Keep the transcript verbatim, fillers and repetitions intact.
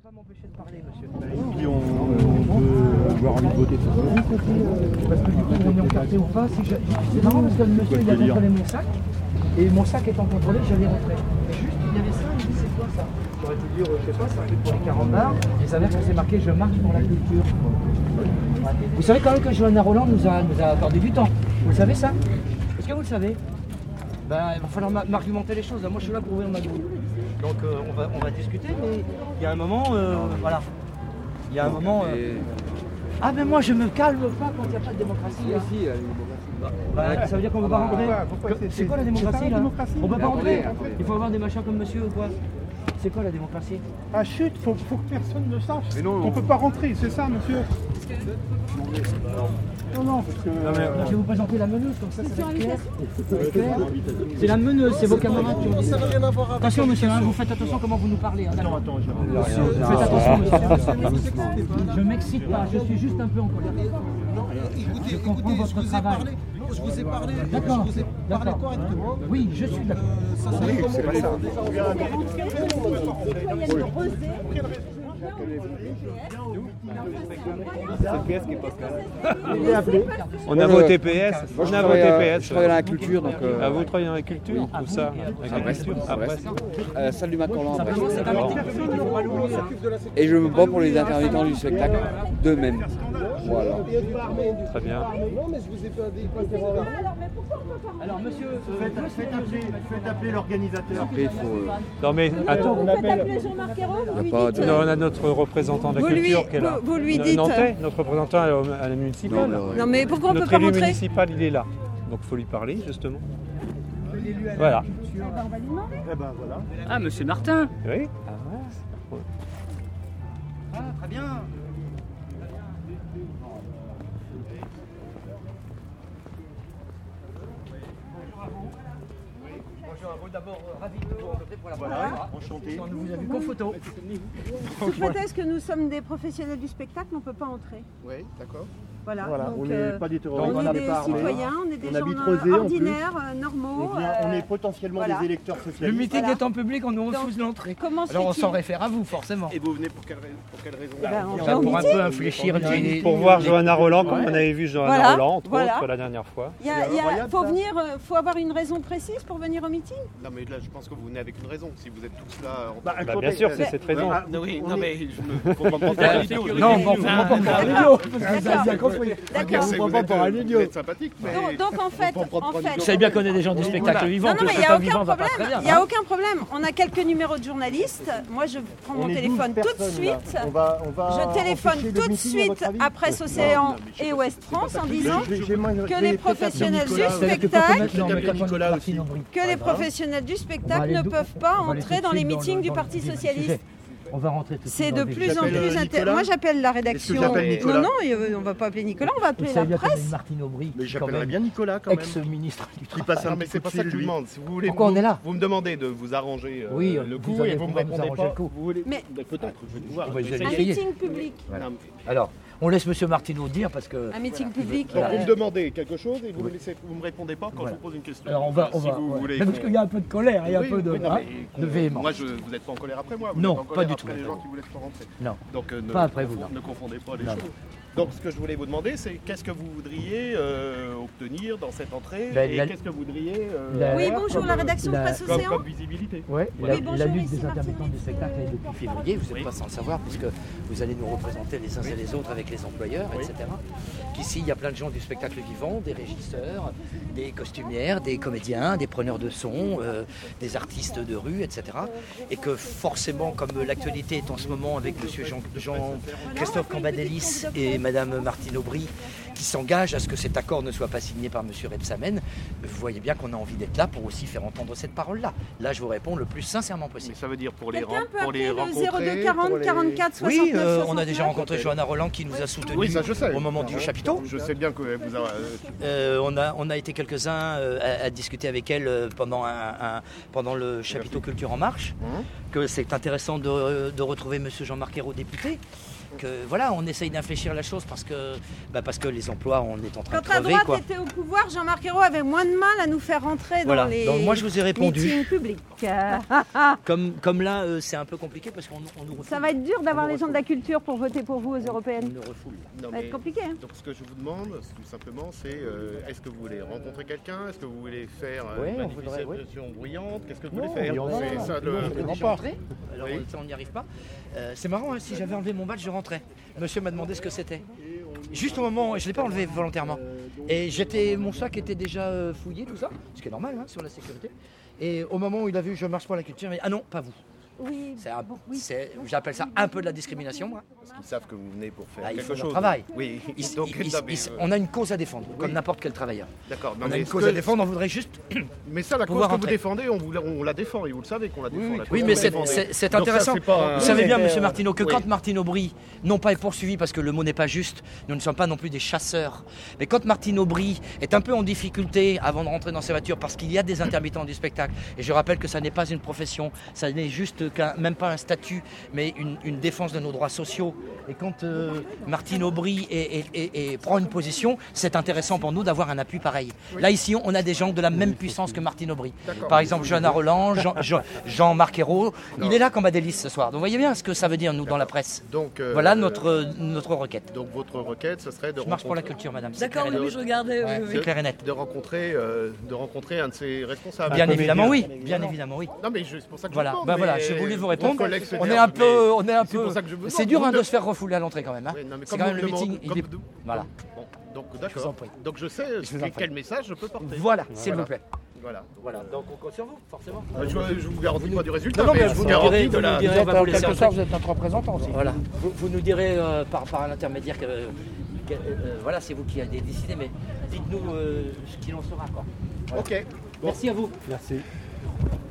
pas m'empêcher de parler, monsieur. Et puis on, on peut avoir envie de voter tout ça. Parce que du coup, on est encarté ou pas. Si je... C'est marrant parce que le monsieur il a contrôlé mon sac. Et mon sac étant contrôlé, j'allais rentrer. Et juste, il y avait ça, il me dit c'est quoi ça? J'aurais pu dire, je sais pas, c'est un truc pour les carambars. Et ça veut dire que c'est marqué je marche pour la culture. Vous savez quand même que Johanna Roland nous a, nous a accordé du temps. Vous le savez ça? Est-ce que vous le savez? Ben, il va falloir m'argumenter les choses. Moi, je suis là pour ouvrir ma bouche. Donc, euh, on, va, on va discuter, mais il y a un moment, euh, voilà. Il y a un moment. Euh... Ah, mais moi, je me calme pas quand il n'y a pas de démocratie. Là. Si, il y a une démocratie. Bah, ça veut dire qu'on ne peut pas rentrer. C'est quoi la démocratie là? On ne peut pas rentrer. Il faut avoir des machins comme monsieur ou quoi? C'est quoi la démocratie? Ah chut, faut, faut que personne ne sache. Mais non, on ne peut pas rentrer, c'est ça, monsieur? Non, non, parce que... Non, mais, euh... Je vais vous présenter la meneuse, comme ça, ça va être clair. C'est la meneuse, c'est vos camarades qui ont dit ça. Attention, monsieur, hein, vous faites attention comment vous nous parlez. Hein, attends, attends, je... Monsieur, faites attention, monsieur. Je ne m'excite pas, je suis juste un peu en colère. Non, écoutez, je comprends écoutez, votre je vous ai travail. parlé. Je vous ai parlé, d'accord, je vous ai parlé correctement. Oui, je suis d'accord. Euh, ça serait oui, c'est pas ça. C'est P S qui est pas clair. On a voté P S. Moi, On a voté P S. Je travaille dans la culture, donc. Euh... Ah, vous travaillez dans la culture? Où ça? À Brest. À Brest. Euh, salle du Macorlan à Brest. D'accord. Et je me bats pour les intermittents du spectacle d'eux-mêmes. Voilà. Très bien. Non, mais je vous ai fait un débat. Alors, monsieur, Faites, faites appeler, faites appeler l'organisateur. Après, il faut. Euh... Non, mais attends. Vous faites appeler Jean-Marc Ayrault, vous lui pas dites... de- Non, on a notre représentant de la Vous lui- culture qui est là. vous- vous lui No- dites- Nantais, notre représentant à la, à la municipale. Non, mais, Non mais pourquoi on ne peut Notre pas élu rentrer? municipal, il est là. Donc il faut lui parler, justement. Voilà. Eh ben voilà. Ah, monsieur Martin. Oui. ah, très bien. Bonjour à vous, d'abord, ravi de vous rencontrer pour la première fois. Enchanté. On ne vous a vu qu'en photo. Sous prétexte que nous sommes des professionnels du spectacle, on ne peut pas entrer. Oui, d'accord. Voilà, Voilà, donc on n'est euh, pas des on terroristes, est on des n'est pas armés. citoyens, on est des On gens habite euh, Rosé, en plus. ordinaires, euh, On, normaux. vient- on euh, est potentiellement voilà. des électeurs Le socialistes. meeting Voilà. est en public, on nous Donc, refuse l'entrée. Comment se Alors on fait-il s'en réfère à vous, forcément. Et vous venez pour quelle, pour quelle raison Eh ben, on Pour va au un meeting. peu infléchir les... Pour voir Johanna Roland, comme on avait vu Johanna Voilà, Roland, entre voilà. autres, la dernière fois. Il y a- C'est il y a- incroyable, faut ça. venir, euh, faut avoir une raison précise pour venir au meeting. Non mais là je pense que vous venez avec une raison, si vous êtes tous là en... Bah, Bah, attendez, bien sûr, euh, c'est cette raison. ah, Non, oui, on non est- mais je me... faut pas prendre pour un idiot. je- Non, bon, faut pas prendre pour un idiot, parce que vous avez bien compris. D'accord. C'est- on vous prend êtes, pas pour un vous idiot. êtes sympathique, mais... Donc, donc, en fait, faut pas prendre en pour un fait, idiot. Vous savez bien qu'on est des gens du spectacle vivant, non, que non, le mais il n'y a spectacle vivant aucun va pas problème. très bien. Il n'y a hein. aucun problème. On a quelques numéros de journalistes. Moi, je prends On mon est téléphone douze tout de personnes, là. suite. On va, on va Je téléphone empêcher le tout de meeting, à suite votre avis à Presse Océan et Ouest France en disant Je vais- j'ai moins- je que vais les peut-être professionnels appeler du Nicolas. spectacle, Non, mais quand on Nicolas est aussi. parti dans- que les professionnels du On va spectacle aller ne dou- peuvent pas on va aller entrer tout de dans les suite meetings le- du dans Parti le vif du socialiste. sujet. On va rentrer tout de suite C'est dans de le vif du plus en sujet. J'appelle, plus euh, intér- Nicolas. Moi, j'appelle la Est-ce rédaction. que j'appelle Non, Nicolas non, euh, on va pas appeler Nicolas, on va Vous appeler la savez bien qu'on a presse. une Martine Aubry, Mais quand j'appellerai même, bien Nicolas quand même. ex-ministre du Il Travail. passe un Non mais petit c'est coup pas de ça fil, que je vous lui. demande. Si vous voulez, Pourquoi vous, on est là vous me demandez de vous arranger euh, Oui, le vous coup allez et vous me pouvoir nous répondez arranger pas. le coup. Vous voulez... Mais- Peut-être, je vais pouvoir. On va je vais essayer. Un essayez. meeting public. Voilà. Non, Alors, on laisse M. Martineau dire parce que... Un meeting public. Donc euh, vous me demandez quelque chose et vous me laissez, vous me répondez pas quand Voilà. je vous pose une question. Alors on va... On Si va vous ouais. voulez Mais parce qu'on- qu'il y a un peu de colère, il y a Oui, un peu de, oui, non, hein, mais de qu'on- véhémence. Moi, je, vous n'êtes pas en colère après moi. Vous Non, êtes en pas colère du après tout. les gens qui vous laissent pas rentrer. Non. Donc euh, ne, Pas après ne- vous, non. ne confondez pas les Non, choses. Donc ce que je voulais vous demander, c'est qu'est-ce que vous voudriez euh, obtenir dans cette entrée Ben, et la- qu'est-ce que vous voudriez euh, la- Oui, avoir bonjour, comme, la rédaction de la- Presse comme, Océan. comme visibilité. Ouais, Oui, la, bonjour, la lutte ici des Martine intermittents du spectacle est depuis février, vous n'êtes Oui. pas sans le savoir, puisque vous allez nous représenter les uns et les autres avec les employeurs, Oui. et cetera. Qu'ici, il y a plein de gens du spectacle vivant, des régisseurs, des costumières, des comédiens, des preneurs de son, euh, des artistes de rue, et cetera. Et que forcément, comme l'actualité est en ce moment avec M. Jean, Jean-Christophe Cambadélis et Mme Martine Aubry, qui s'engagent à ce que cet accord ne soit pas signé par M. Rebsamen, vous voyez bien qu'on a envie d'être là pour aussi faire entendre cette parole-là. Là, je vous réponds le plus sincèrement Mais possible. ça veut dire pour les, Quelqu'un ren- peut pour les appeler le rencontrer. zéro deux quarante pour les- quarante-quatre Oui, soixante-neuf euh, on a soixante-neuf. déjà rencontré Johanna Roland qui nous a soutenus Oui, ça je sais. au moment du chapiteau. Je sais bien que vous avez... Euh, on, a, on a été quelques-uns euh, à, à discuter avec elle euh, pendant, un, un- pendant le chapiteau Culture en Marche, Hum. que c'est intéressant de, de retrouver M. Jean-Marc Ayrault, député. que voilà, on essaye d'infléchir la chose parce que, bah parce que les emplois, on est en train Quand de la crever. droite Quoi. était au pouvoir, Jean-Marc Ayrault avait moins de mal à nous faire rentrer Voilà. dans les Donc moi, je vous ai répondu. meetings publics. Comme, comme là, euh, c'est un peu compliqué parce qu'on on nous refoule. Ça va être dur d'avoir les gens de la culture pour voter pour vous aux On européennes. nous refoule. Non, Ça va mais- être compliqué. Hein. Donc ce que je vous demande, tout simplement, c'est euh, est-ce que vous voulez rencontrer quelqu'un? Est-ce que vous voulez faire euh, Ouais, une on voudrait, manifestation bruyante? Qu'est-ce que vous Non, voulez faire? bruyante, C'est non, ça, non, le- non, le- non, Déjà rentré. Alors Oui. ça, on n'y arrive pas. Euh, c'est marrant, hein, si j'avais enlevé mon badge, je rentrais. Monsieur m'a demandé ce que c'était. Juste au moment, je ne l'ai pas enlevé volontairement. Et j'étais, mon sac était déjà euh, fouillé, tout ça, ce qui est normal hein, sur la sécurité. Et au moment où il a vu je marche pour la culture, il m'a dit ah non, pas vous. Oui, C'est un- bon, oui. c'est- j'appelle ça un peu de la discrimination, moi. Parce qu'ils savent que vous venez pour faire Ah, ils quelque font leur chose. travail. Oui. Ils- Donc, ils- non, ils- mais, ils- euh, on a une cause à défendre, comme oui. n'importe quel travailleur. D'accord. non, On a mais une ce cause que- à défendre, on voudrait juste. Mais ça, la cause pouvoir que vous rentrer. défendez, on, vous la- on la défend et vous le savez qu'on la défend. la cause Oui, que mais vous c'est- défendez. c'est c'est Donc ça, intéressant. c'est pas un- Vous savez bien, mais, Monsieur euh, Martineau, que oui. quand Martine Aubry, non pas est poursuivi parce que le mot n'est pas juste, nous ne sommes pas non plus des chasseurs, mais quand Martine Aubry est un peu en difficulté avant de rentrer dans sa voiture parce qu'il y a des intermittents du spectacle, et je rappelle que ça n'est pas une profession, ça n'est juste qu'un, même pas un statut, mais une, une défense de nos droits sociaux. Et quand euh, Martine Aubry est- est- est- est- prend une position, c'est intéressant pour nous d'avoir un appui pareil. Là, ici, on a des gens de la même puissance que Martine Aubry. D'accord. Par exemple, Johanna Roland, Jean- Jean- Jean-Marc Ayrault, Non. il est là comme Adélis ce soir. Donc, vous voyez bien ce que ça veut dire, nous, dans la presse. Donc, euh, Voilà notre, notre requête. Donc votre requête, ce serait de Je marche pour la rencontrer- culture, madame. c'est D'accord, clair et oui, net. oui, je regardais. Ouais, oui, c'est oui. clair et net. de rencontrer, euh, de rencontrer un de ses responsables. Bien Un évidemment, oui. comédien. Bien évidemment, oui. Non mais je- c'est pour ça que Voilà, je vous ben demande. voilà, mais j'ai voulu vous votre répondre. collègue On est s'énerve, un peu, on est un c'est peu. pour ça que je vous C'est demande. dur hein, Vous de ne- se faire refouler à l'entrée quand même. Hein. Oui, non, mais C'est comme quand même vous le demandez- meeting. il comme est- de- Voilà. Bon, donc Je vous d'accord. en prie. Donc je sais Je vous en prie. quel message je peux porter. Voilà, s'il Voilà. vous plaît. Voilà. Voilà. Donc on compte sur vous, forcément. Je, je vous garantis pas du résultat, Non, non, mais mais je vous vous nous garantis direz, de vous la. nous direz, on va vous laisser entrer. vous êtes notre représentant aussi. Voilà. Vous, vous nous direz euh, par, par l'intermédiaire que, que- euh, voilà, c'est vous qui avez décidé, mais dites-nous euh, ce qu'il en sera. Quoi. Voilà. Ok. Bon. Merci à vous. Merci.